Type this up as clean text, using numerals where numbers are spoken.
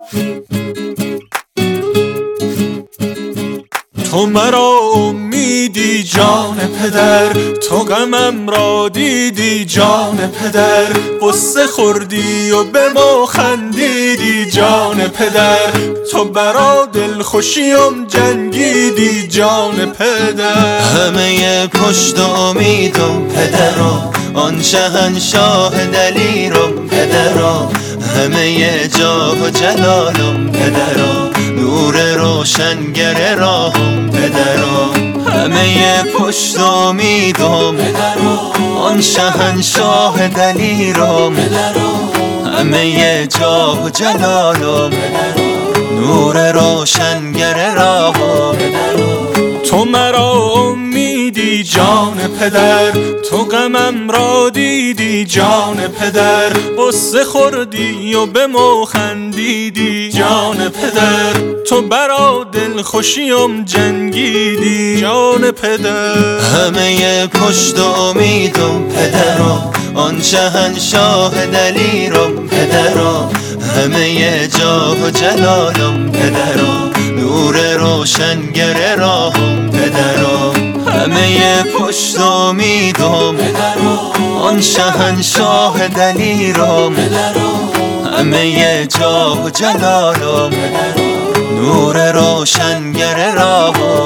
تو مرا امیدی جان پدر، تو غمم را دیدی جان پدر، قصه خوردی و به ما خندیدی جان پدر، تو برا دلخوشیم جنگیدی جان پدر. همه پشت و امیدم پدرم، آن شهنشاه دلیرم پدرم، همه جاه و جلالم پدرم، نور روشنگر راهم پدرم. همه پشت و امیدم پدرم، آن شهنشاه دلیرم پدرم، همه جاه و جلالم پدرم، نور روشنگر راهم پدرم. تو مرا امیدی جان پدر، تو غمم را دیدی جان پدر، قصه خوردی و به ما خندیدی جان پدر، تو برا دلخوشیم جنگیدی جان پدر. همه پشت و امیدم پدرم، آن شهنشاه دلیرم پدرم، همه جاه و جلالم پدرم، نور روشنگر راهم پدرم. همه پشت و امیدم پدرم، آن شهنشاه دلیرم پدرم، همه جاه و جلالم پدرم، نور روشنگر راهم